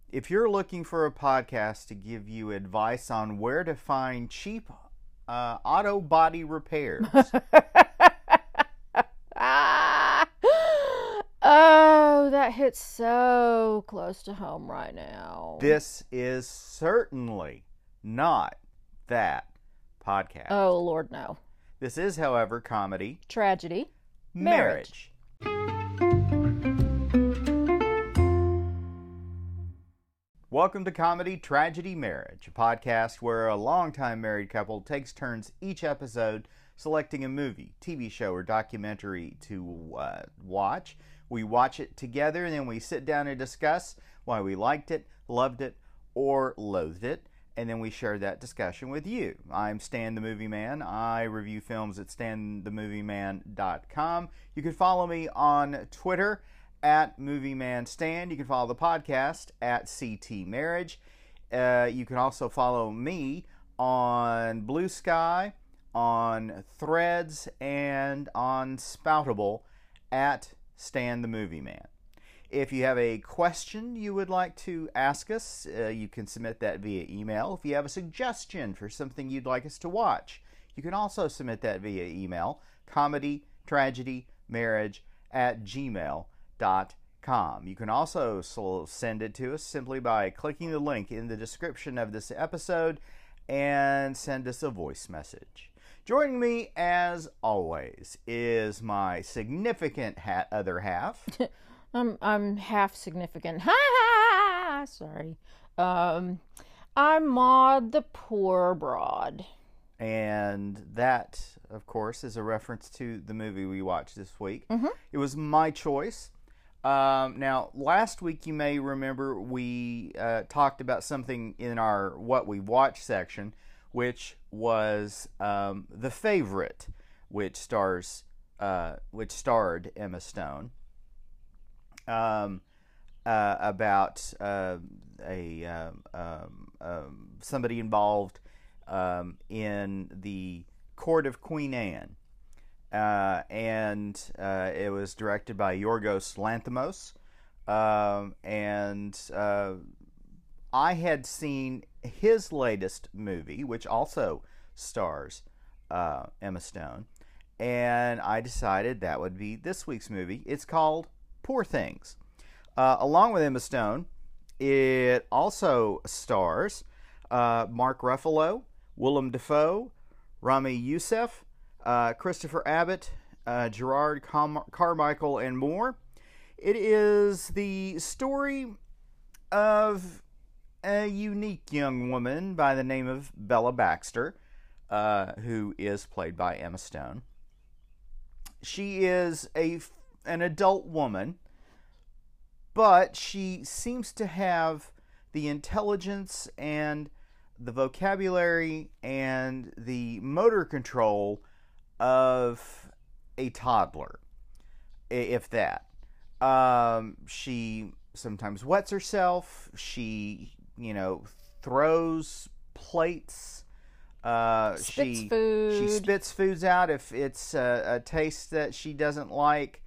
If you're looking for a podcast to give you advice on where to find cheap auto body repairs, Ah! Oh, that hits so close to home right now. this is certainly not that podcast. Oh, Lord, no. This is, however, comedy, Tragedy. marriage. Welcome to Comedy, Tragedy, Marriage, a podcast where a longtime married couple takes turns each episode selecting a movie, TV show, or documentary to watch. We watch it together and then we sit down and discuss why we liked it, loved it, or loathed it, and then we share that discussion with you. I'm Stan the Movie Man. I review films at stanthemovieman.com. You can follow me on Twitter at MovieManStan. You can follow the podcast at CT Marriage. You can also follow me on Blue Sky, on Threads, and on Spoutable at Stan the Movie Man. If you have a question you would like to ask us, you can submit that via email. If you have a suggestion for something you'd like us to watch, you can also submit that via email, comedytragedymarriage@gmail.com. You can also send it to us simply by clicking the link in the description of this episode and send us a voice message. Joining me, as always, is my significant other half. I'm half significant. Ha ha! Sorry. I'm Maud the Poor Broad. And that, of course, is a reference to the movie we watched this week. Mm-hmm. It was my choice. Now, last week, you may remember we talked about something in our What We Watched section, which was The Favorite, which starred Emma Stone. About somebody involved in the court of Queen Anne. And it was directed by Yorgos Lanthimos. And I had seen his latest movie, which also stars Emma Stone. And I decided that would be this week's movie. It's called Poor Things. Along with Emma Stone, it also stars Mark Ruffalo, Willem Dafoe, Rami Youssef, Christopher Abbott, Gerard Carmichael, and more. It is the story of a unique young woman by the name of Bella Baxter, who is played by Emma Stone. She is an adult woman, but she seems to have the intelligence and the vocabulary and the motor control of a toddler, if that. She sometimes wets herself. She, throws plates. Spits food. She spits foods out if it's a taste that she doesn't like.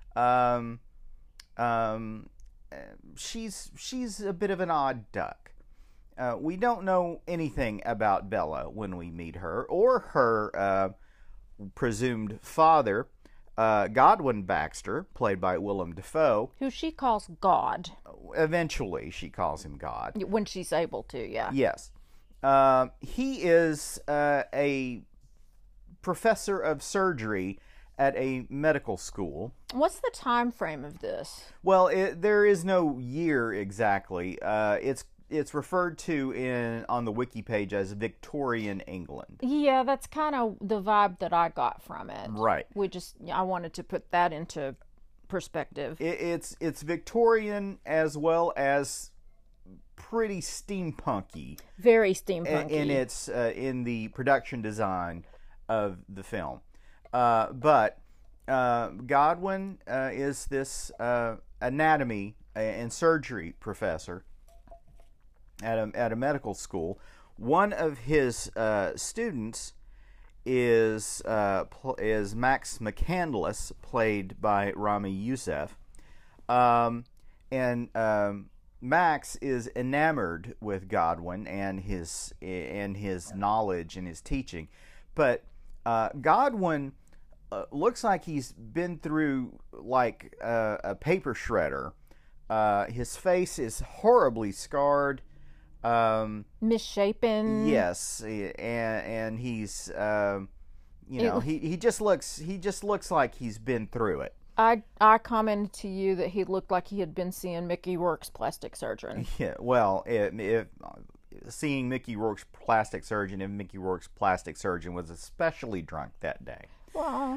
She's a bit of an odd duck. We don't know anything about Bella when we meet her, or her presumed father, Godwin Baxter, played by Willem Dafoe. Who she calls God. Eventually, she calls him God. When she's able to, yeah. Yes. He is a professor of surgery at a medical school. What's the time frame of this? Well, there is no year exactly. It's referred to on the wiki page as Victorian England. Yeah, that's kind of the vibe that I got from it. Right. I wanted to put that into perspective. It's Victorian as well as pretty steampunky. Very steampunky. And it's in the production design of the film. But Godwin is this anatomy and surgery professor at a medical school. One of his students is Max McCandless, played by Rami Youssef, and Max is enamored with Godwin and his knowledge and his teaching, but Godwin looks like he's been through like a paper shredder. His face is horribly scarred, Misshapen. yes, and he's he just looks like he's been through it. I commented to you that he looked like he had been seeing Mickey Rourke's plastic surgeon. Yeah, well, if seeing Mickey Rourke's plastic surgeon, if Mickey Rourke's plastic surgeon was especially drunk that day. Wow.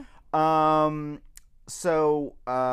So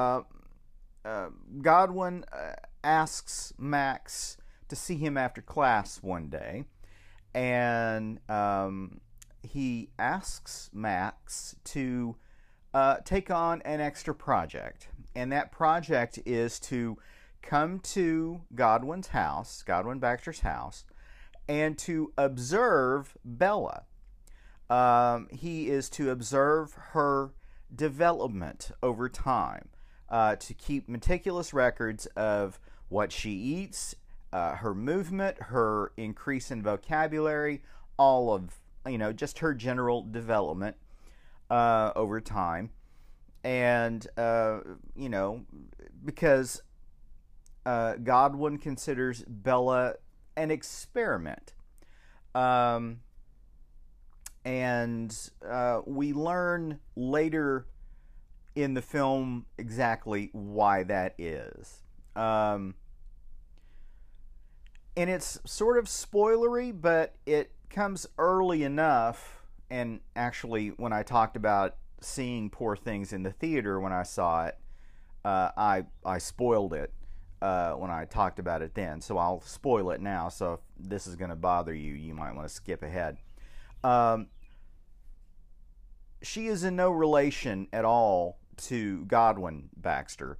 Godwin asks Max to see him after class one day, and he asks Max to take on an extra project, and that project is to come to Godwin Baxter's house, and to observe Bella. He is to observe her development over time, to keep meticulous records of what she eats, her movement, her increase in vocabulary, all of, just her general development over time. And, because Godwin considers Bella an experiment. And we learn later in the film exactly why that is. And it's sort of spoilery, but it comes early enough. And actually, when I talked about seeing Poor Things in the theater when I saw it, I spoiled it when I talked about it then. So I'll spoil it now. So if this is going to bother you, you might want to skip ahead. She is in no relation at all to Godwin Baxter.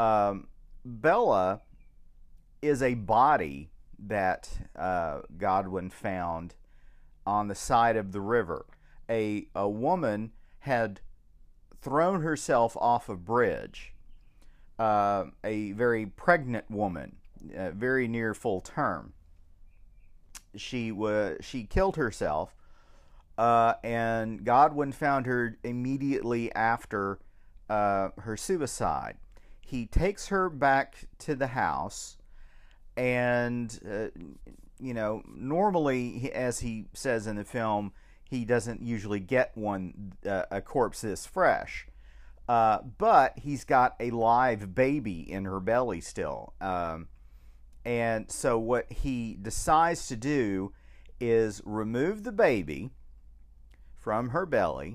Bella is a body that Godwin found on the side of the river. A woman had thrown herself off a bridge. A very pregnant woman, very near full term. She killed herself, and Godwin found her immediately after her suicide. He takes her back to the house, and normally, as he says in the film, he doesn't usually get a corpse this fresh. But he's got a live baby in her belly still. And so what he decides to do is remove the baby from her belly,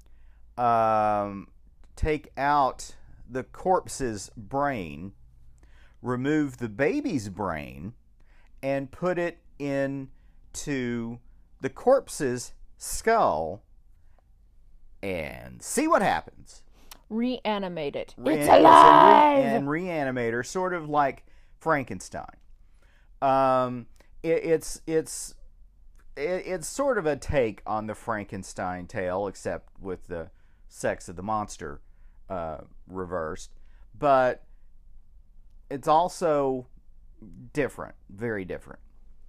take out the corpse's brain, remove the baby's brain, and put it into the corpse's skull, and see what happens. Reanimate it. It's alive! And reanimator, sort of like Frankenstein. It's sort of a take on the Frankenstein tale, except with the sex of the monster reversed. But it's also different, very different.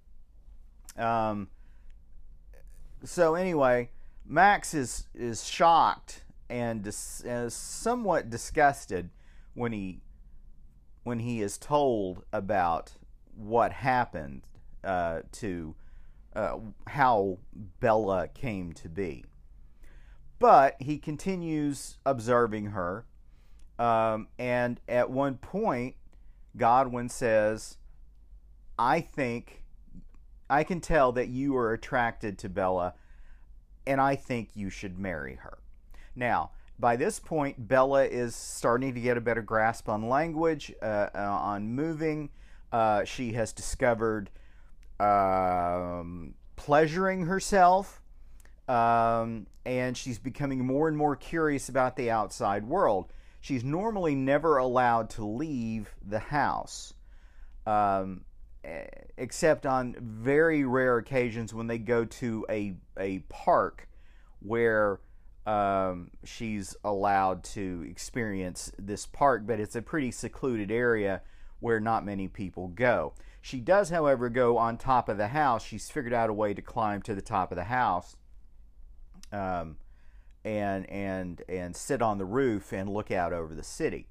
So anyway, Max is shocked and somewhat disgusted when he is told about what happened to how Bella came to be. But he continues observing her, and at one point, Godwin says, I think I can tell that you are attracted to Bella, and I think you should marry her. Now, by this point, Bella is starting to get a better grasp on language, on moving. She has discovered pleasuring herself, and she's becoming more and more curious about the outside world. She's normally never allowed to leave the house, except on very rare occasions when they go to a park where she's allowed to experience this park, but it's a pretty secluded area where not many people go. She does, however, go on top of the house. She's figured out a way to climb to the top of the house, and sit on the roof and look out over the city.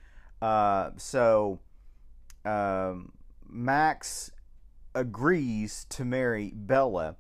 So Max agrees to marry Bella,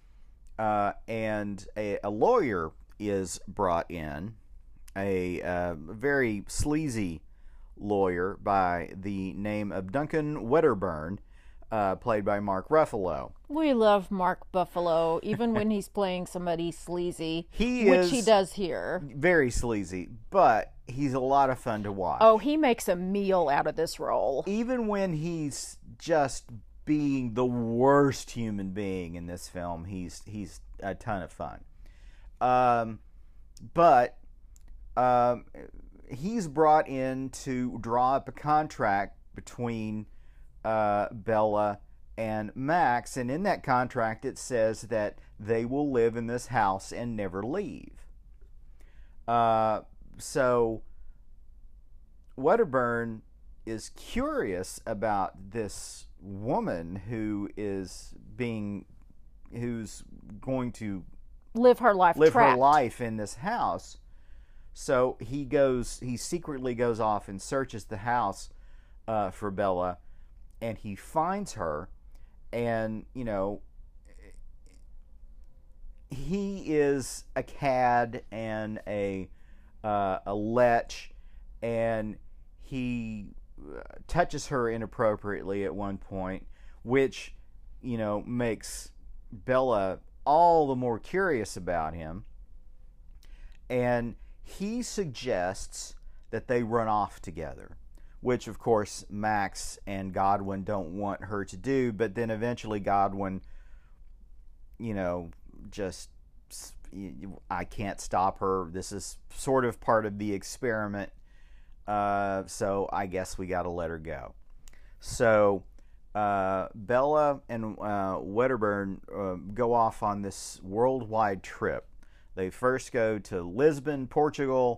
and a lawyer is brought in, a very sleazy lawyer by the name of Duncan Wedderburn, played by Mark Ruffalo. We love Mark Buffalo, even when he's playing somebody sleazy, Which he does here. Very sleazy, but he's a lot of fun to watch. Oh, he makes a meal out of this role. Even when he's just being the worst human being in this film, he's a ton of fun. But he's brought in to draw up a contract between Bella and Max, and in that contract it says that they will live in this house and never leave. So Wedderburn is curious about this woman who's going to live her life in this house. So he secretly goes off and searches the house for Bella, and he finds her, and he is a cad and a lech, and he touches her inappropriately at one point, which makes Bella all the more curious about him, and he suggests that they run off together, which of course Max and Godwin don't want her to do, but then eventually Godwin, just, I can't stop her. This is sort of part of the experiment, so I guess we got to let her go. So Bella and Wedderburn go off on this worldwide trip. They first go to Lisbon, Portugal,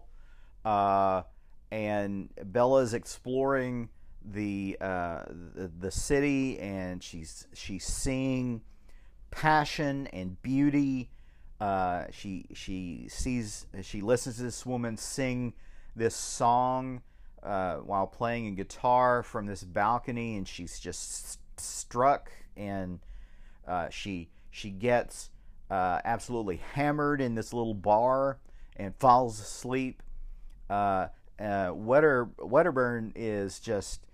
and Bella's exploring the city, and she's seeing passion and beauty. She listens to this woman sing this song while playing a guitar from this balcony, and she's just struck, and she gets absolutely hammered in this little bar and falls asleep. Wedderburn is just,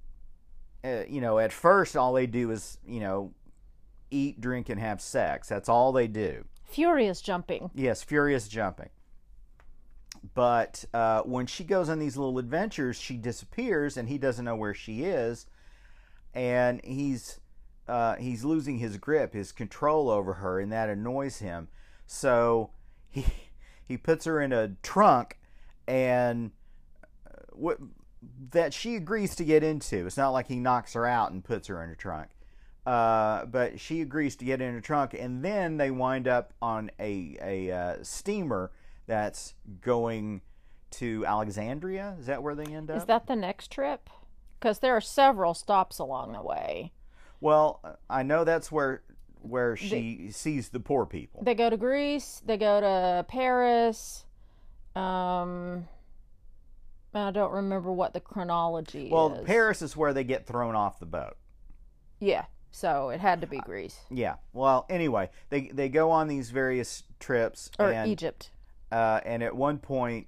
at first all they do is, eat, drink, and have sex. That's all they do. Furious jumping. Yes, furious jumping. But when she goes on these little adventures, she disappears, and he doesn't know where she is, and he's losing his grip, his control over her, and that annoys him. So he puts her in a trunk, and that she agrees to get into. It's not like he knocks her out and puts her in a trunk, but she agrees to get in a trunk, and then they wind up on a steamer that's going to Alexandria. Is that where they end up? Is that the next trip? Because there are several stops along the way. Well, I know that's where she sees the poor people. They go to Greece. They go to Paris. I don't remember what the chronology is. Well, Paris is where they get thrown off the boat. Yeah, so it had to be Greece. Yeah. Well, anyway, they go on these various trips. Or Egypt. And at one point,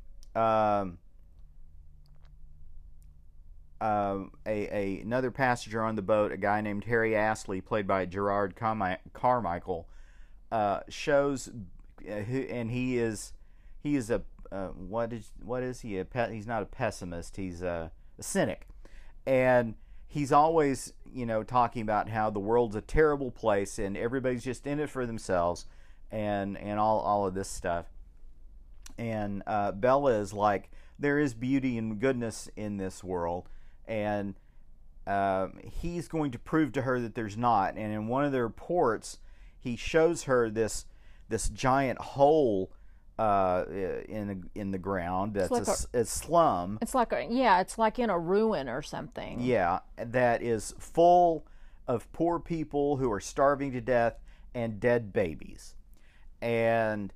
another passenger on the boat, a guy named Harry Astley, played by Gerard Carmichael, shows, and he is a what is he? He's not a pessimist. He's a cynic, and he's always talking about how the world's a terrible place and everybody's just in it for themselves, and all of this stuff. And Bella is like, there is beauty and goodness in this world, and he's going to prove to her that there's not. And in one of their ports, he shows her this giant hole in the ground. It's like That's a slum. it's like yeah, it's like in a ruin or something. Yeah, that is full of poor people who are starving to death and dead babies. And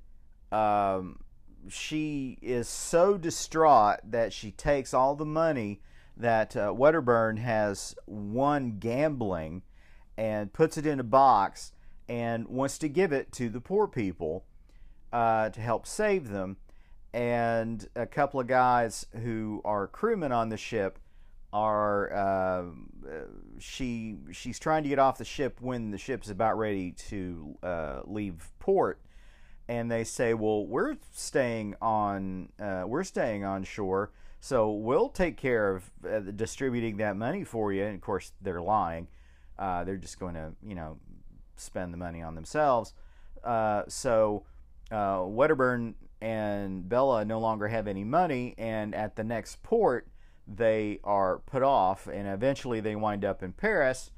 she is so distraught that she takes all the money that Wedderburn has won gambling and puts it in a box and wants to give it to the poor people to help save them. And a couple of guys who are crewmen on the ship are she's trying to get off the ship when the ship's about ready to leave port, and they say, well, we're staying on shore, so we'll take care of distributing that money for you. And of course they're lying. They're just going to spend the money on themselves. So Wedderburn and Bella no longer have any money, and at the next port they are put off, and eventually they wind up in Paris,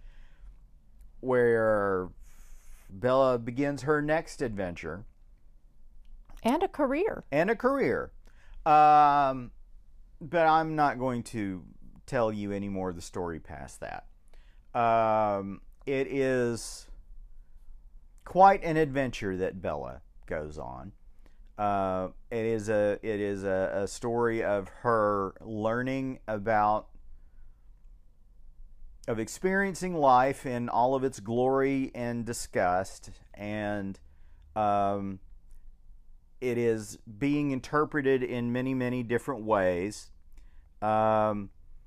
where Bella begins her next adventure. And a career. But I'm not going to tell you any more of the story past that. It is quite an adventure that Bella goes on. It is a story of her learning of experiencing life in all of its glory and disgust, and it is being interpreted in many, many different ways. And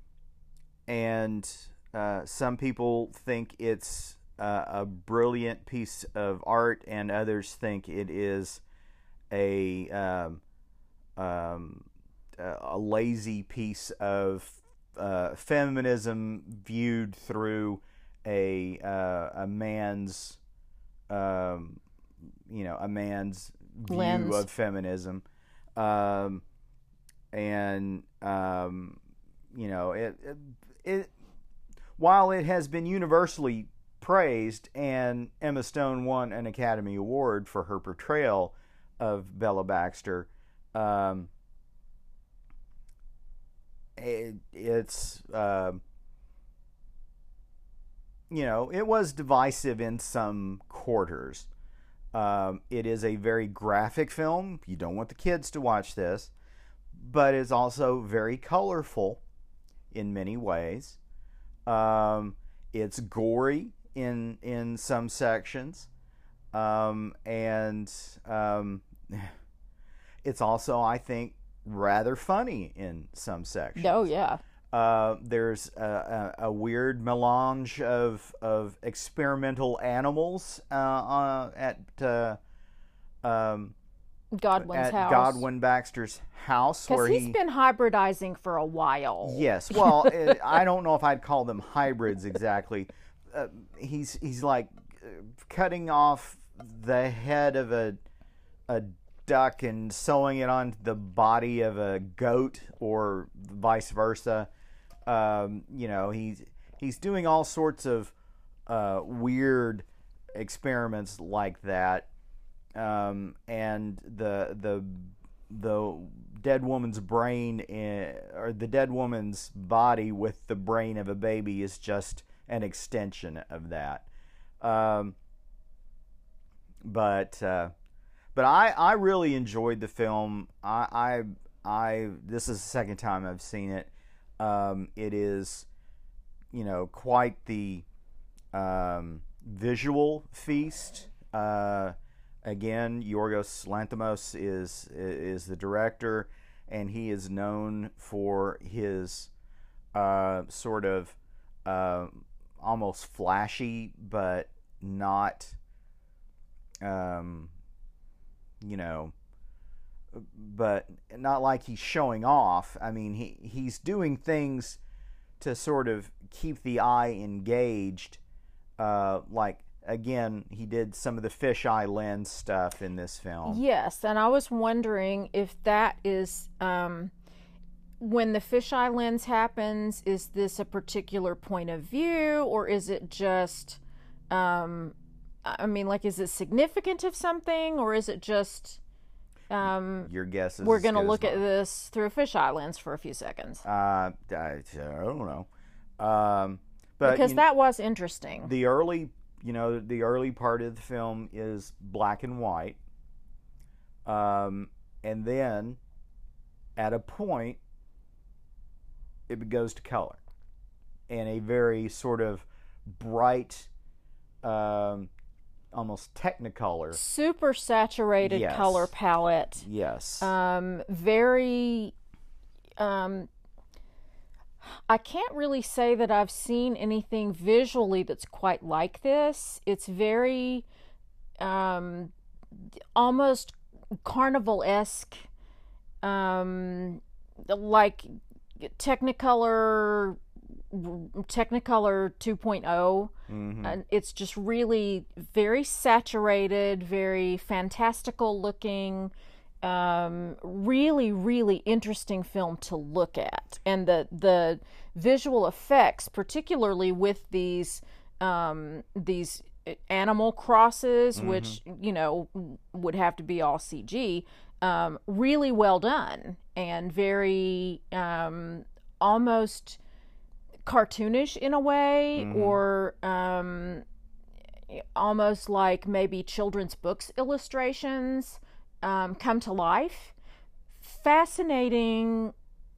some people think it's a brilliant piece of art, and others think it is a lazy piece of feminism viewed through a man's a man's view lens of feminism, it while it has been universally praised, and Emma Stone won an Academy Award for her portrayal of Bella Baxter, it was divisive in some quarters. It is a very graphic film. You don't want the kids to watch this, but it's also very colorful in many ways. It's gory in some sections, and it's also, I think, rather funny in some sections. Oh yeah. There's a weird melange of experimental animals at Godwin's house. Godwin Baxter's house, where he's been hybridizing for a while. Yes, well, I don't know if I'd call them hybrids exactly. He's like cutting off the head of a duck and sewing it onto the body of a goat, or vice versa. He's doing all sorts of weird experiments like that, and the dead woman's brain or the dead woman's body with the brain of a baby is just an extension of that. But I really enjoyed the film. I this is the second time I've seen it. It is, quite the visual feast. Again, Yorgos Lanthimos is the director, and he is known for his sort of almost flashy, but not, but not like he's showing off. I mean, he's doing things to sort of keep the eye engaged. Like, again, he did some of the fisheye lens stuff in this film. Yes, and I was wondering if that is, when the fisheye lens happens, is this a particular point of view, or is it just, is it significant of something, or is it just... Your guess is We're as going to good as look at mine. this through a fisheye lens for a few seconds. I don't know. But Because that was interesting. the early, the early part of the film is black and white, and then at a point it goes to color, and a very sort of bright, almost technicolor. Super saturated Yes. color palette. Yes. Very. I can't really say that I've seen anything visually that's quite like this. It's very almost carnival-esque, like Technicolor 2.0. And it's just really very saturated, very fantastical looking, really, really interesting film to look at. And the visual effects, particularly with these animal crosses, which would have to be all CG, really well done and very almost cartoonish in a way, or almost like maybe children's books illustrations come to life. Fascinating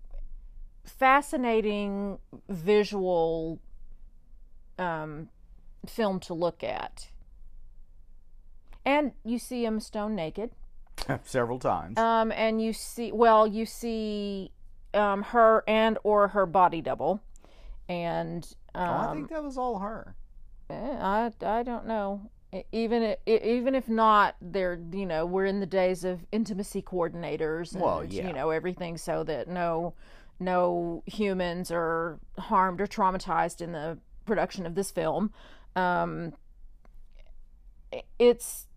visual film to look at. And you see Emma Stone naked. Several times. And you see her and or her body double. And I think that was all her. I don't know. Even if not, we're in the days of intimacy coordinators and everything, so that no humans are harmed or traumatized in the production of this film. It's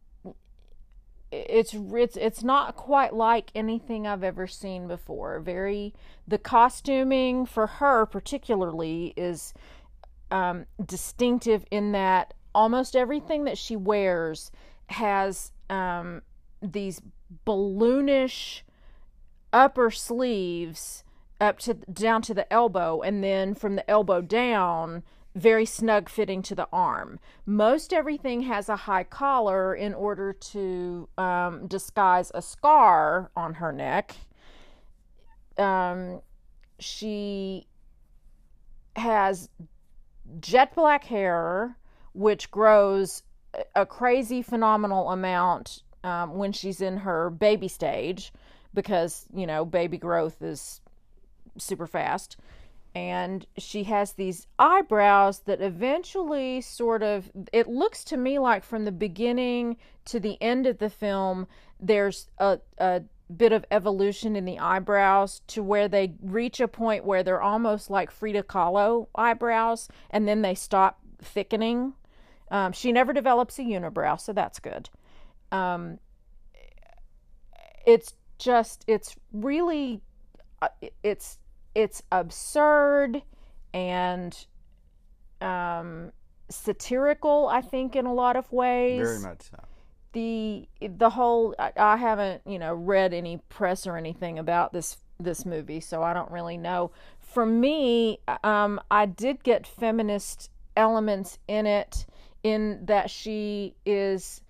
not quite like anything I've ever seen before. The costuming for her particularly is distinctive in that almost everything that she wears has these balloonish upper sleeves down to the elbow, and then from the elbow down, very snug fitting to the arm. Most everything has a high collar in order to disguise a scar on her neck. She has jet black hair, which grows a crazy phenomenal amount when she's in her baby stage, because baby growth is super fast. And she has these eyebrows that eventually it looks to me like from the beginning to the end of the film, there's a bit of evolution in the eyebrows to where they reach a point where they're almost like Frida Kahlo eyebrows, and then they stop thickening. She never develops a unibrow, so that's good. It's really, it's absurd and satirical, I think, in a lot of ways. Very much so. The whole, I haven't read any press or anything about this movie, so I don't really know. For me, I did get feminist elements in it, in that she is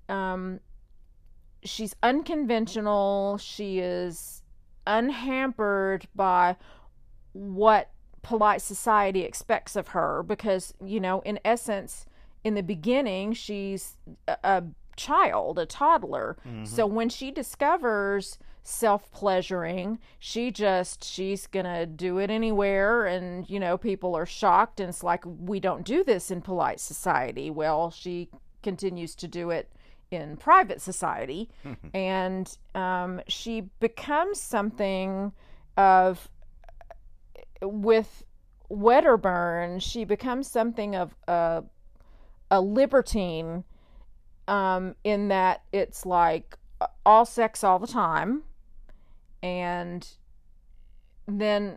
she's unconventional. She is unhampered by what polite society expects of her, because in essence, in the beginning, she's a child, a toddler. So when she discovers self-pleasuring, she's gonna do it anywhere, and people are shocked, and it's like, we don't do this in polite society. Well, she continues to do it in private society. And she becomes something of, with Wedderburn, she becomes something of a libertine, in that it's like all sex all the time. And then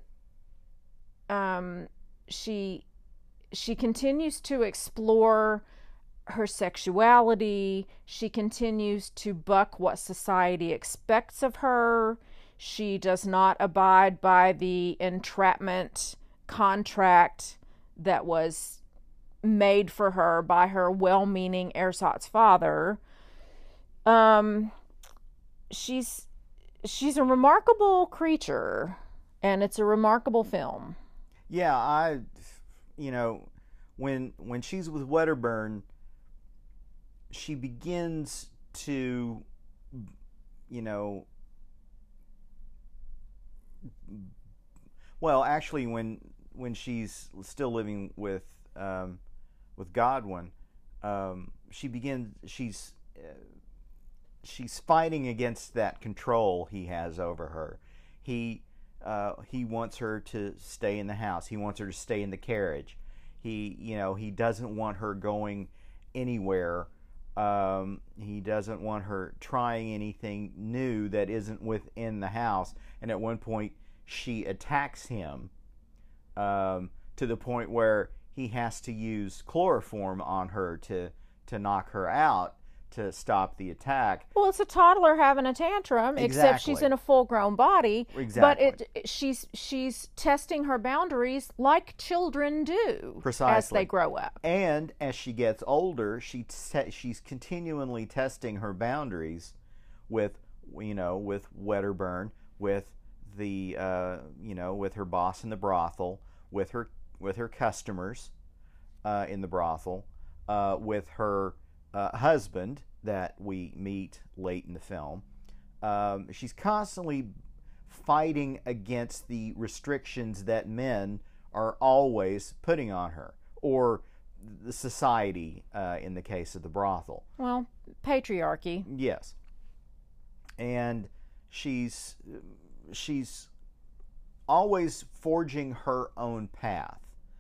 she continues to explore her sexuality. She continues to buck what society expects of her. She does not abide by the entrapment contract that was made for her by her well-meaning ersatz father. Um, she's she's a remarkable creature, and it's a remarkable film. Yeah, you know, when she's with Wedderburn, she begins to, you know, well, actually, when she's still living with Godwin, she begins she's fighting against that control he has over her. He he wants her to stay in the house. He wants her to stay in the carriage. He doesn't want her going anywhere. He doesn't want her trying anything new that isn't within the house. And at one point, she attacks him to the point where he has to use chloroform on her to knock her out to stop the attack. Well, it's a toddler having a tantrum, except she's Exactly. in a full-grown body. Exactly. But she's testing her boundaries like children do as Precisely. they grow up. And as she gets older, she's continually testing her boundaries with with Wedderburn, with the with her boss in the brothel, with her customers in the brothel, with her husband that we meet late in the film. She's constantly fighting against the restrictions that men are always putting on her, or the society in the case of the brothel. Well, patriarchy. Yes. And she's always forging her own path.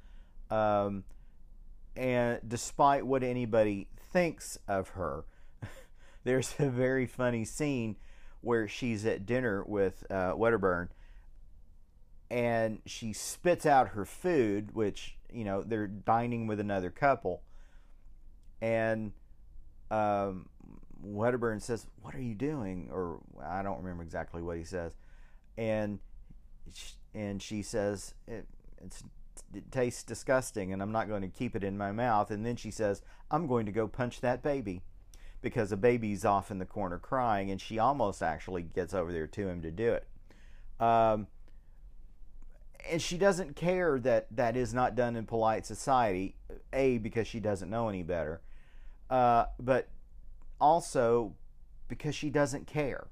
And despite what anybody thinks of her, there's a very funny scene where she's at dinner with Wedderburn, and she spits out her food, which, they're dining with another couple, and Wedderburn says, "What are you doing?" Or I don't remember exactly what he says, and she says, it tastes disgusting, and I'm not going to keep it in my mouth. And then she says, "I'm going to go punch that baby," because a baby's off in the corner crying, and she almost actually gets over there to him to do it. And she doesn't care that that is not done in polite society, A, because she doesn't know any better, but also because she doesn't care.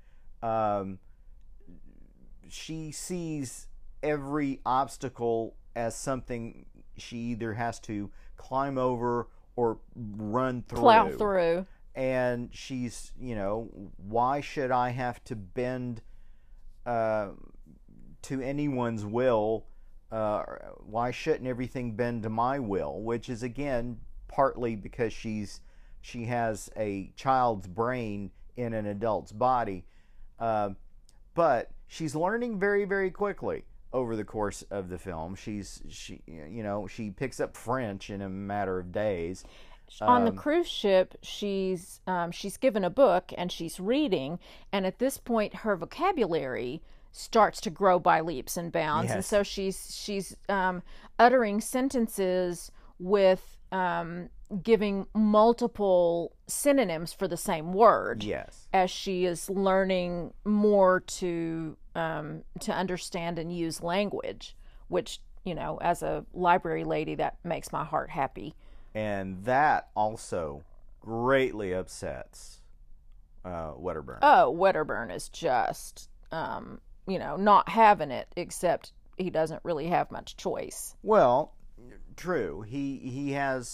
She sees every obstacle as something she either has to climb over or run through. Plow through. And she's, why should I have to bend to anyone's will? Why shouldn't everything bend to my will? Which is, again, partly because she has a child's brain in an adult's body. But she's learning very, very quickly over the course of the film. She picks up French in a matter of days. On the cruise ship, she's given a book and she's reading, and at this point her vocabulary starts to grow by leaps and bounds. Yes. And so she's uttering sentences with giving multiple synonyms for the same word. Yes. As she is learning more to understand and use language, which, as a library lady, that makes my heart happy. And that also greatly upsets Wedderburn. Oh, Wedderburn is just, not having it, except he doesn't really have much choice. Well, true. He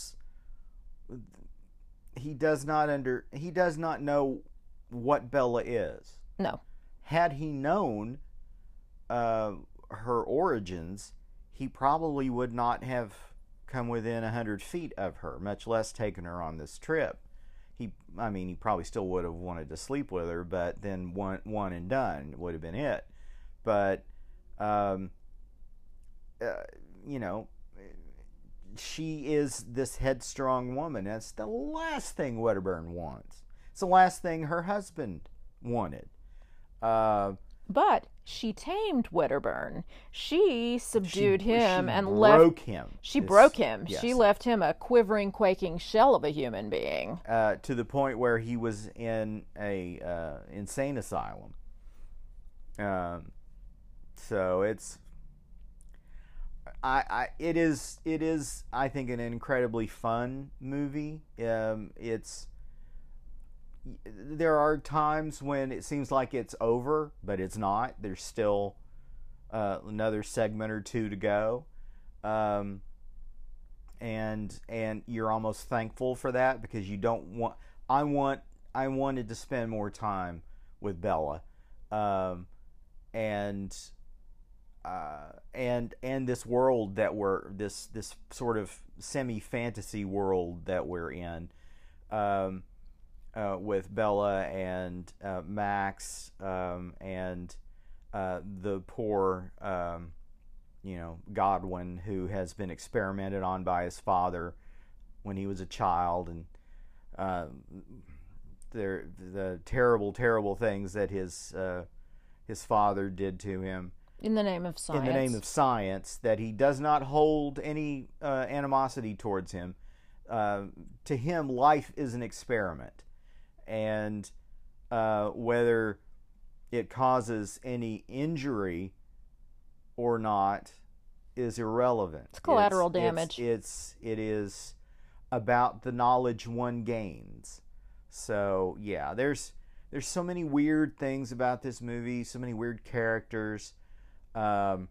does not know what Bella is. No. Had he known her origins, he probably would not have come within 100 feet of her, much less taken her on this trip. He probably still would have wanted to sleep with her, but then one and done would have been it. But she is this headstrong woman. That's the last thing Wedderburn wants. It's the last thing her husband wanted. But she tamed Wedderburn. She subdued him and broke him. She broke him. Yes. She left him a quivering, quaking shell of a human being. To the point where he was in a insane asylum. So it is I think an incredibly fun movie. There are times when it seems like it's over, but it's not. There's still another segment or two to go, and you're almost thankful for that, because you don't want. I wanted to spend more time with Bella, and this world that this sort of semi-fantasy world that we're in. With Bella and Max and the poor, Godwin, who has been experimented on by his father when he was a child, and the terrible, terrible things that his father did to him. In the name of science. In the name of science, that he does not hold any animosity towards him. To him, life is an experiment. And whether it causes any injury or not is irrelevant. It's collateral damage. It is about the knowledge one gains. So yeah, there's so many weird things about this movie, so many weird characters. It's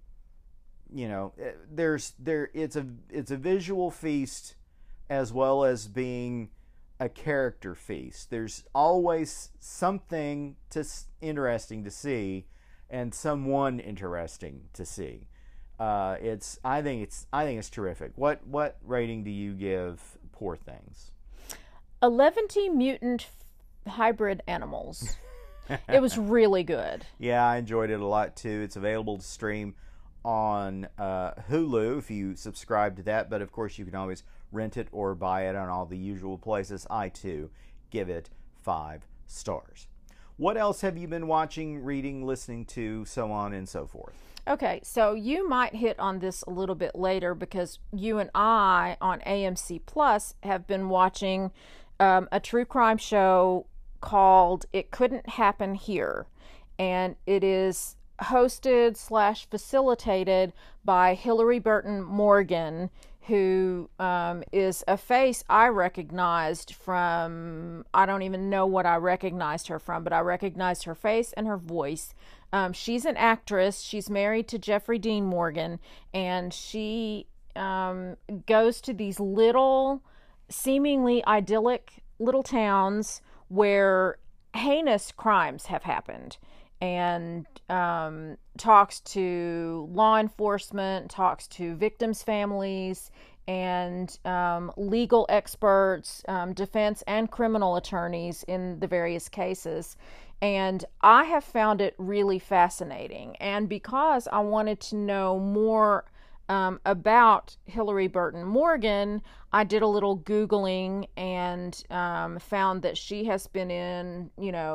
a visual feast as well as being a character feast. There's always something interesting to see, and someone interesting to see. I think it's terrific. What rating do you give Poor Things? 11 mutant hybrid animals. It was really good. Yeah, I enjoyed it a lot too. It's available to stream on Hulu if you subscribe to that, but of course you can always rent it or buy it on all the usual places. I too give it 5 stars. What else have you been watching, reading, listening to, so on and so forth? Okay, so you might hit on this a little bit later, because you and I on AMC Plus have been watching a true crime show called It Couldn't Happen Here, and it is hosted / facilitated by Hillary Burton Morgan, who is a face I recognized from, I don't even know what I recognized her from, but I recognized her face and her voice. She's an actress. She's married to Jeffrey Dean Morgan, and she goes to these little, seemingly idyllic little towns where heinous crimes have happened, and talks to law enforcement, talks to victims' families, and legal experts, defense and criminal attorneys in the various cases. And I have found it really fascinating. And because I wanted to know more about Hillary Burton Morgan, I did a little Googling and found that she has been in,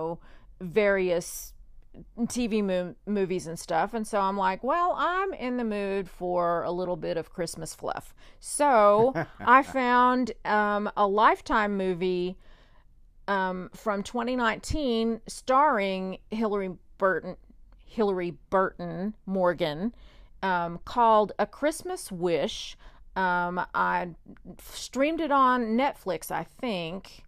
various TV movies and stuff. And so I'm like, well, I'm in the mood for a little bit of Christmas fluff. So I found a Lifetime movie from 2019 starring Hillary Burton Morgan, called A Christmas Wish. I streamed it on Netflix, I think.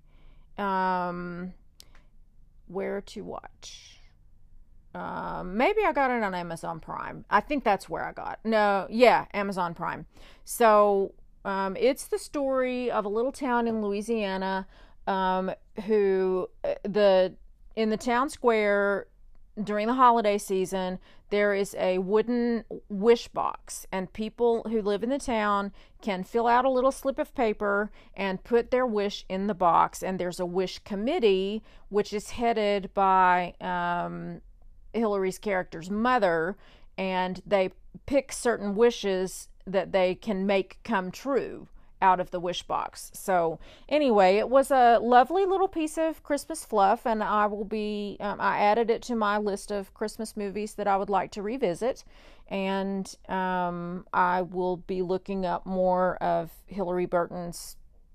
Where to watch? Maybe I got it on Amazon Prime. I think that's where I got it. No, yeah, Amazon Prime. So it's the story of a little town in Louisiana, who in the town square during the holiday season, there is a wooden wish box, and people who live in the town can fill out a little slip of paper and put their wish in the box. And there's a wish committee, which is headed by Hillary's character's mother, and they pick certain wishes that they can make come true out of the wish box. So anyway, it was a lovely little piece of Christmas fluff, and I will be I added it to my list of Christmas movies that I would like to revisit, and I will be looking up more of Hillary Burton's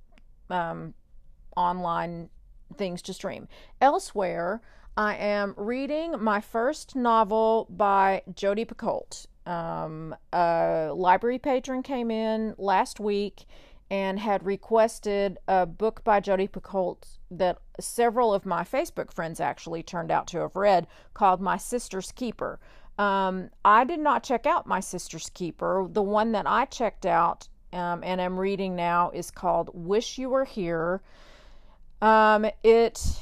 online things to stream. Elsewhere, I am reading my first novel by Jodi Picoult. A library patron came in last week and had requested a book by Jodi Picoult that several of my Facebook friends actually turned out to have read, called My Sister's Keeper. I did not check out My Sister's Keeper. The one that I checked out and am reading now is called Wish You Were Here. It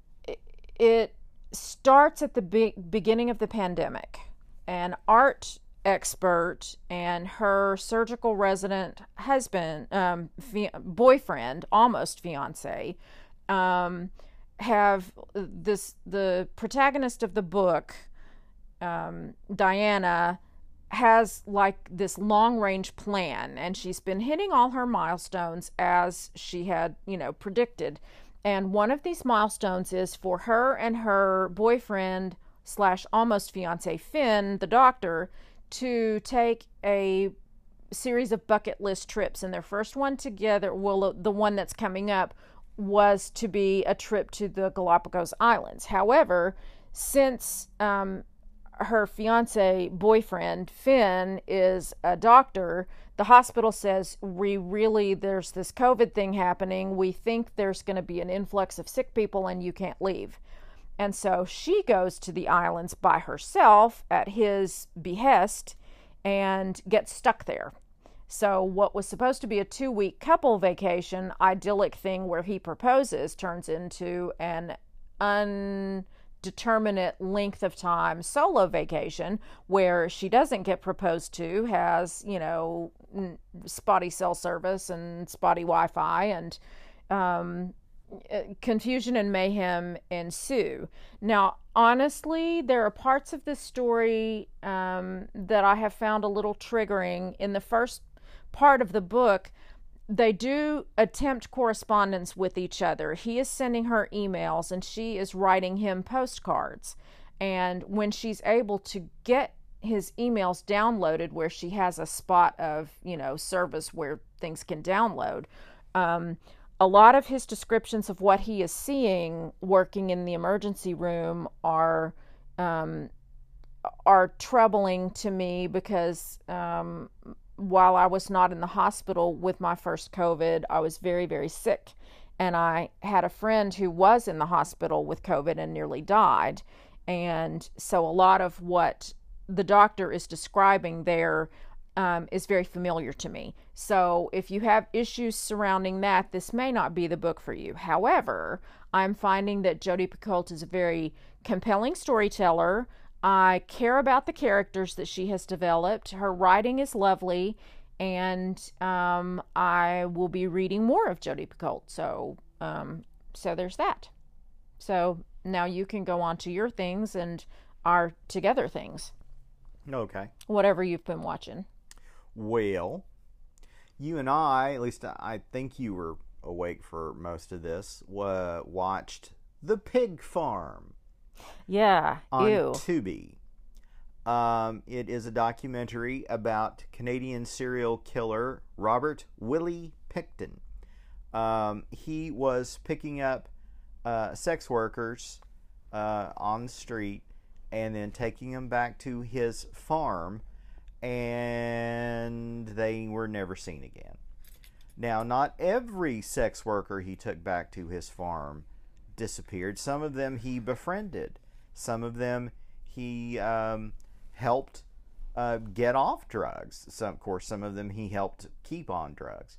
starts at the beginning of the pandemic. An art expert and her surgical resident husband, boyfriend, almost fiance, have the protagonist of the book, Diana, has like this long range plan, and she's been hitting all her milestones as she had, predicted. And one of these milestones is for her and her boyfriend / almost fiance, Finn, the doctor, to take a series of bucket list trips. And their first one together, well, the one that's coming up, was to be a trip to the Galapagos Islands. However, since her fiance boyfriend, Finn, is a doctor, the hospital says, there's this COVID thing happening. We think there's going to be an influx of sick people and you can't leave. And so she goes to the islands by herself at his behest and gets stuck there. So what was supposed to be a 2-week couple vacation, idyllic thing where he proposes, turns into an undeterminate length of time solo vacation where she doesn't get proposed to, has, spotty cell service and spotty Wi-Fi, and confusion and mayhem ensue. Now, honestly, there are parts of this story that I have found a little triggering. In the first part of the book, they do attempt correspondence with each other. He is sending her emails and she is writing him postcards. And when she's able to get his emails downloaded, where she has a spot of, service where things can download, a lot of his descriptions of what he is seeing working in the emergency room are troubling to me, because while I was not in the hospital with my first COVID, I was very, very sick. And I had a friend who was in the hospital with COVID and nearly died. And so a lot of what the doctor is describing there is very familiar to me. So if you have issues surrounding that, this may not be the book for you. However, I'm finding that Jodi Picoult is a very compelling storyteller. I care about the characters that she has developed. Her writing is lovely, and I will be reading more of Jodi Picoult. So there's that. So now you can go on to your things and our together things. Okay. Whatever you've been watching. Well, you and I, at least I think you were awake for most of this, watched The Pig Farm. Yeah, on ew. Tubi. It is a documentary about Canadian serial killer Robert Willie Pickton. He was picking up sex workers on the street and then taking them back to his farm, and they were never seen again. Now, not every sex worker he took back to his farm disappeared. Some of them he befriended. Some of them he helped get off drugs. Some of them he helped keep on drugs.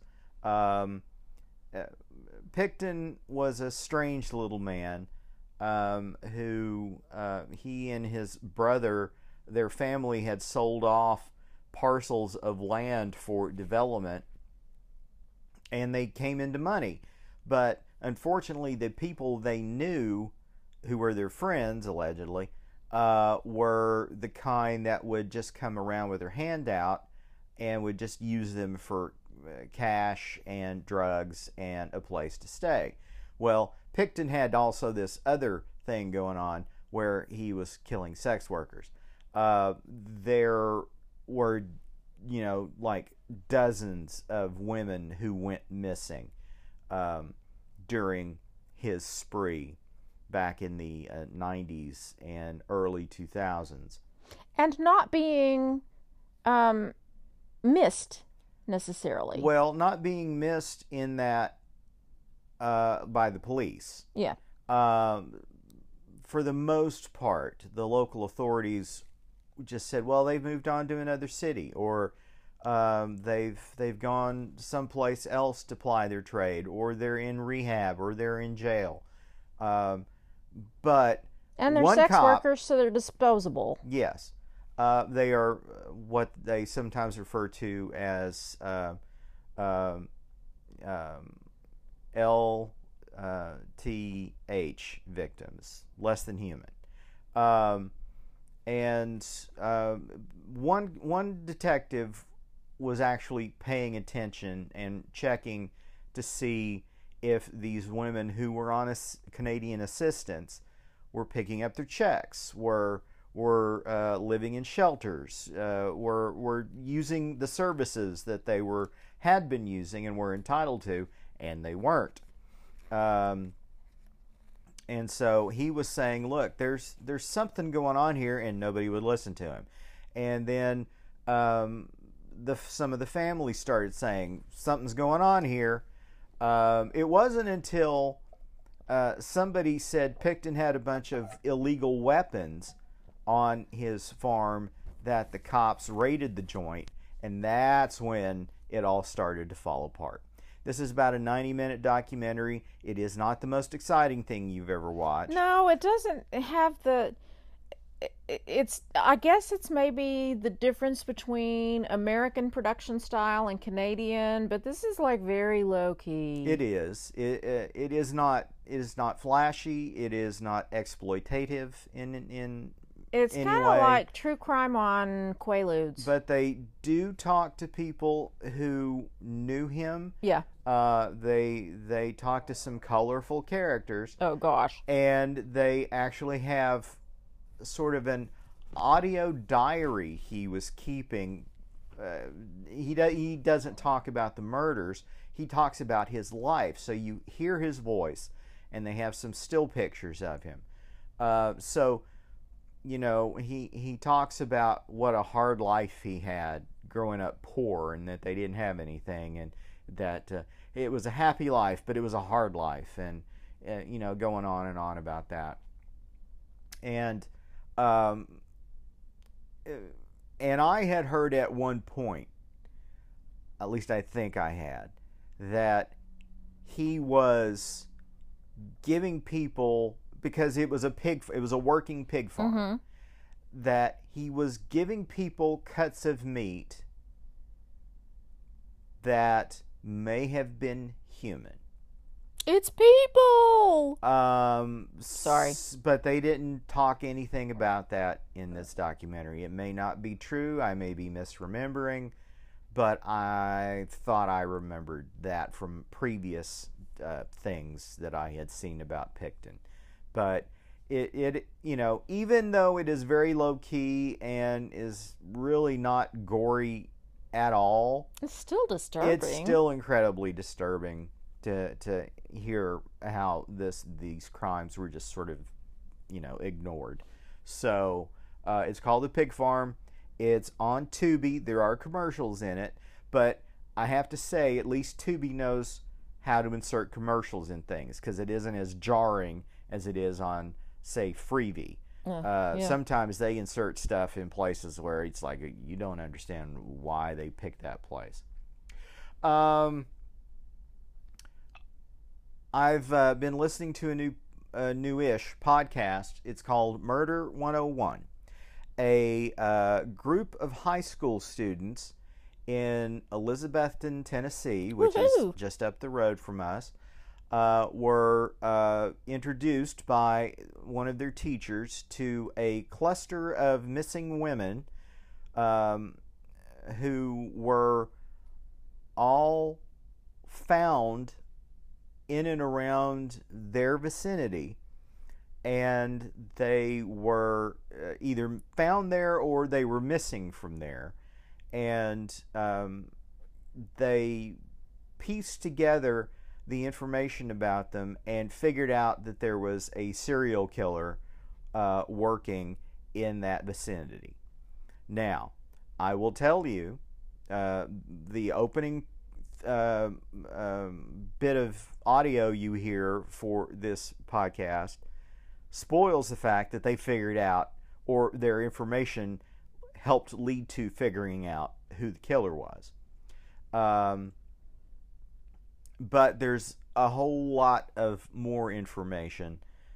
Pickton was a strange little man who he and his brother, their family had sold off parcels of land for development, and they came into money. But unfortunately, the people they knew, who were their friends, allegedly, were the kind that would just come around with their hand out and would just use them for cash and drugs and a place to stay. Well, Pickton had also this other thing going on where he was killing sex workers. There were, like dozens of women who went missing during his spree back in the 90s and early 2000s. And not being missed necessarily. Well, not being missed in that by the police. Yeah. For the most part, the local authorities just said, well, they've moved on to another city, or they've gone someplace else to ply their trade, or they're in rehab, or they're in jail. But and they're sex workers, so they're disposable. Yes, they are what they sometimes refer to as LTH victims, less than human. And one detective was actually paying attention and checking to see if these women who were on Canadian assistance were picking up their checks, were living in shelters, were using the services that they had been using and were entitled to, and they weren't. And so he was saying, look, there's something going on here, and nobody would listen to him. And then some of the family started saying, something's going on here. It wasn't until somebody said Pickton had a bunch of illegal weapons on his farm that the cops raided the joint, and that's when it all started to fall apart. This is about a 90-minute documentary. It is not the most exciting thing you've ever watched. No, it doesn't have the... I guess it's maybe the difference between American production style and Canadian, but this is like very low key. It is. It is not flashy. It is not exploitative in It's kind of like true crime on Quaaludes. But they do talk to people who knew him. Yeah. They talk to some colorful characters. Oh gosh. And they actually have sort of an audio diary he was keeping. He doesn't talk about the murders. He talks about his life. So you hear his voice, and they have some still pictures of him. So he talks about what a hard life he had growing up poor, and that they didn't have anything, and that it was a happy life, but it was a hard life, and going on and on about that. And I had heard at one point, at least I think I had, that he was giving people, because it was a working pig farm, mm-hmm. that he was giving people cuts of meat that may have been human. It's people. Sorry, but they didn't talk anything about that in this documentary. It may not be true. I may be misremembering, but I thought I remembered that from previous things that I had seen about Pickton. But it even though it is very low key and is really not gory at all, it's still disturbing. It's still incredibly disturbing to hear how these crimes were just sort of ignored. So it's called The Pig Farm. It's on Tubi. There are commercials in it, but I have to say, at least Tubi knows how to insert commercials in things, because it isn't as jarring as it is on, say, Freevee. Yeah. Sometimes they insert stuff in places where it's like you don't understand why they picked that place. I've been listening to a newish podcast. It's called Murder 101. A group of high school students in Elizabethton, Tennessee, which Woo-hoo! is just up the road from us, were introduced by one of their teachers to a cluster of missing women who were all found in and around their vicinity, and they were either found there or they were missing from there, and they pieced together the information about them and figured out that there was a serial killer working in that vicinity. Now, I will tell you, the opening bit of audio you hear for this podcast spoils the fact that they figured out, or their information helped lead to figuring out who the killer was. But there's a whole lot of more information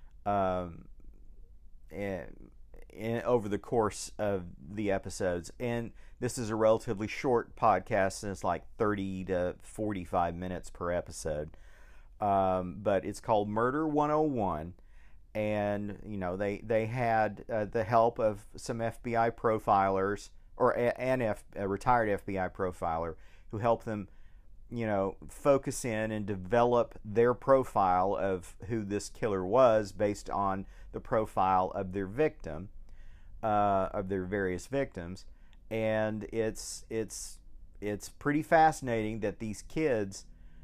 over the course of the episodes. And this is a relatively short podcast, and it's like 30 to 45 minutes per episode. But it's called Murder 101. And, you know, they had the help of some FBI profilers, or a retired FBI profiler, who helped them, you know, focus in and develop their profile of who this killer was based on the profile of their victim, of their various victims. And it's pretty fascinating that these kids,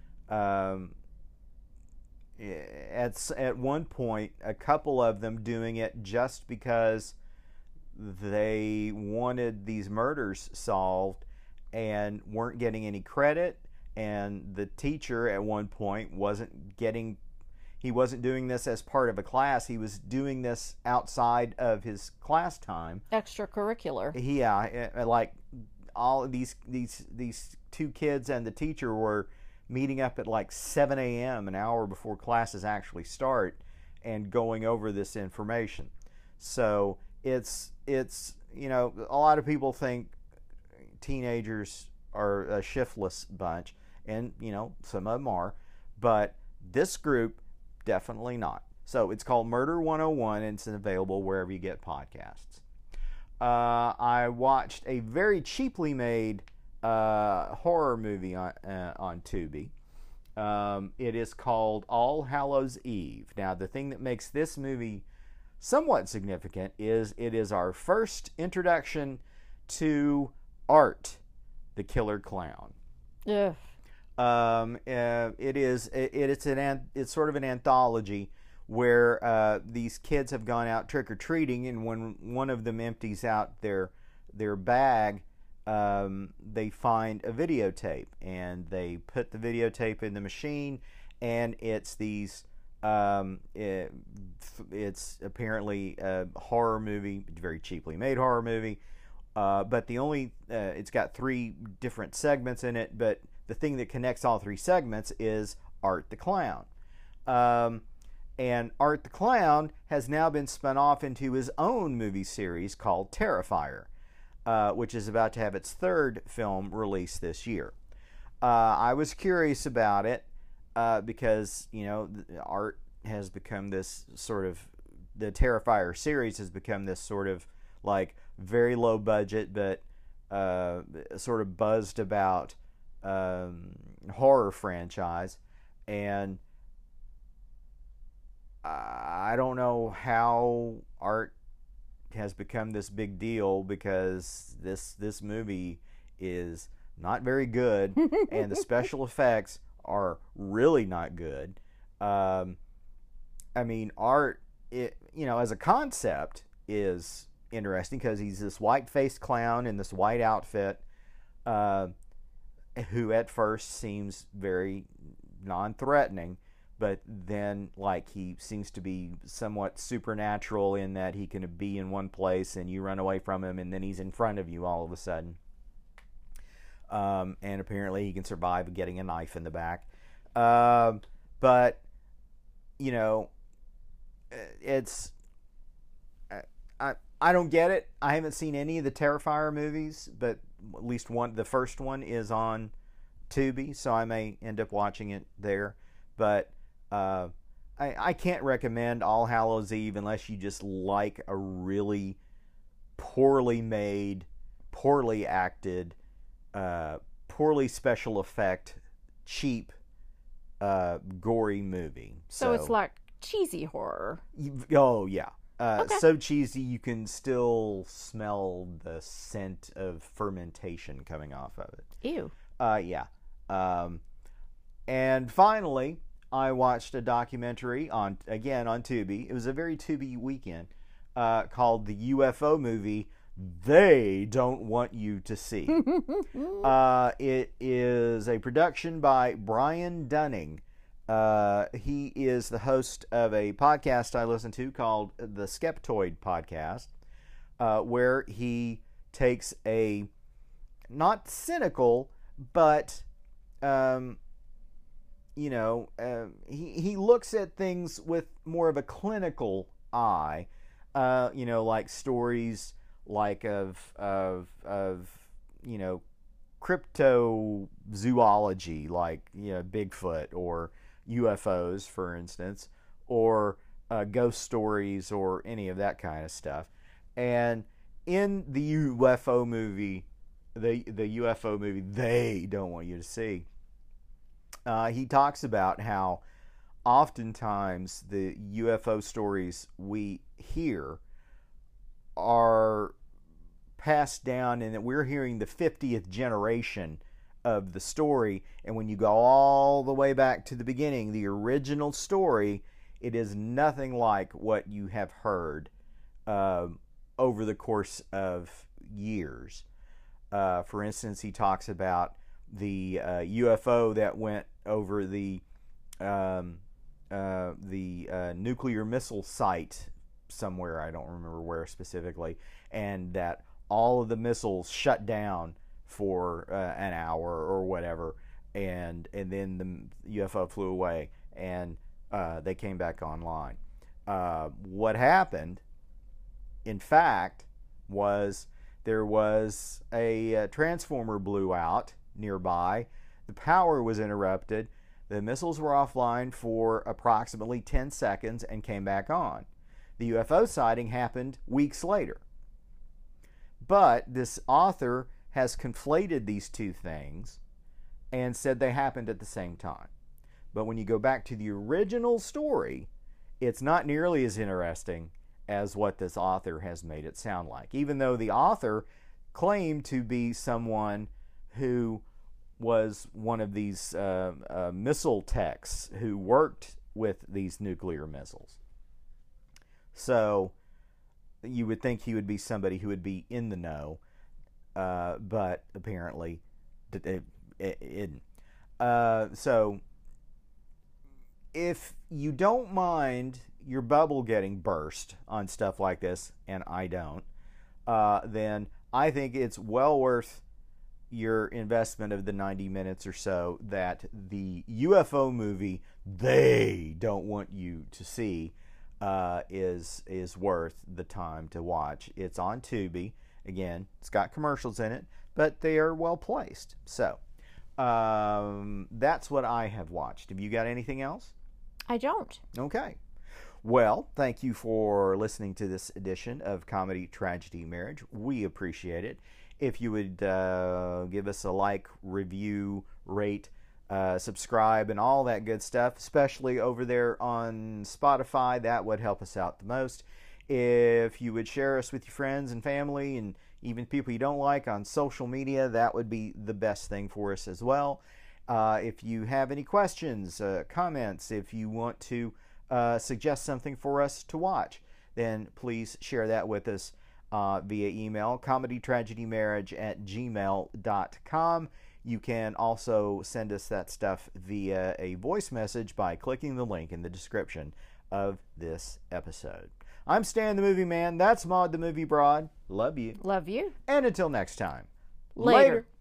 at one point, a couple of them doing it just because they wanted these murders solved and weren't getting any credit. And the teacher at one point wasn't doing this as part of a class. He was doing this outside of his class time. Extracurricular. Yeah, like all of these two kids and the teacher were meeting up at like 7 a.m., an hour before classes actually start, and going over this information. So it's you know, a lot of people think teenagers are a shiftless bunch, and, you know, some of them are, but this group, definitely not. So it's called Murder 101, and it's available wherever you get podcasts. I watched a very cheaply made horror movie on Tubi. It is called All Hallows Eve. Now, the thing that makes this movie somewhat significant is it is our first introduction to Art, the Killer Clown. Yeah. It's sort of an anthology where these kids have gone out trick-or-treating, and when one of them empties out their bag, they find a videotape, and they put the videotape in the machine, and it's these it's apparently a horror movie, very cheaply made horror movie, but it's got 3 different segments in it, but the thing that connects all 3 segments is Art the Clown. And Art the Clown has now been spun off into his own movie series called Terrifier, which is about to have its 3rd film released this year. I was curious about it because, you know, Art has become this sort of, the Terrifier series has become this sort of like very low budget but sort of buzzed about horror franchise, and I don't know how Art has become this big deal, because this movie is not very good and the special effects are really not good. I mean, Art, you know, as a concept is interesting because he's this white-faced clown in this white outfit, who at first seems very non-threatening, but then, like, he seems to be somewhat supernatural in that he can be in one place and you run away from him and then he's in front of you all of a sudden. And apparently he can survive getting a knife in the back. But, you know, it's... I don't get it. I haven't seen any of the Terrifier movies, but at least the first one is on Tubi, so I may end up watching it there. But I can't recommend All Hallows Eve unless you just like a really poorly made, poorly acted poorly special effect, cheap, gory movie. So it's like cheesy horror. Oh, yeah. Okay. So cheesy you can still smell the scent of fermentation coming off of it. Ew. Yeah. And finally, I watched a documentary on Tubi. It was a very Tubi weekend, called the UFO movie They Don't Want You to See. It is a production by Brian Dunning. He is the host of a podcast I listen to called the Skeptoid Podcast, where he takes a not cynical, but he looks at things with more of a clinical eye. Like stories like of cryptozoology, like Bigfoot or UFOs, for instance, or ghost stories or any of that kind of stuff. And in the UFO movie, the UFO movie They Don't Want You to See, he talks about how oftentimes the UFO stories we hear are passed down, and that we're hearing the 50th generation of the story. And when you go all the way back to the beginning, the original story, it is nothing like what you have heard over the course of years. For instance, he talks about the UFO that went over the nuclear missile site somewhere, I don't remember where specifically, and that all of the missiles shut down for an hour or whatever, and then the UFO flew away, and they came back online. What happened, in fact, was there was a transformer blew out nearby. The power was interrupted. The missiles were offline for approximately 10 seconds and came back on. The UFO sighting happened weeks later. But this author has conflated these two things and said they happened at the same time. But when you go back to the original story, it's not nearly as interesting as what this author has made it sound like. Even though the author claimed to be someone who was one of these missile techs who worked with these nuclear missiles. So you would think he would be somebody who would be in the know, but apparently it isn't. So if you don't mind your bubble getting burst on stuff like this, and I don't, then I think it's well worth your investment of the 90 minutes or so that the UFO movie They Don't Want You to See is worth the time to watch. It's on Tubi. Again, it's got commercials in it, but they are well placed. So that's what I have watched. Have you got anything else? I don't. Okay. Well, thank you for listening to this edition of Comedy, Tragedy, Marriage. We appreciate it. If you would give us a like, review, rate, subscribe, and all that good stuff, especially over there on Spotify, that would help us out the most. If you would share us with your friends and family and even people you don't like on social media, that would be the best thing for us as well. If you have any questions, comments, if you want to suggest something for us to watch, then please share that with us via email, comedytragedymarriage@gmail.com. You can also send us that stuff via a voice message by clicking the link in the description of this episode. I'm Stan the Movie Man. That's Maud the Movie Broad. Love you. Love you. And until next time. Later.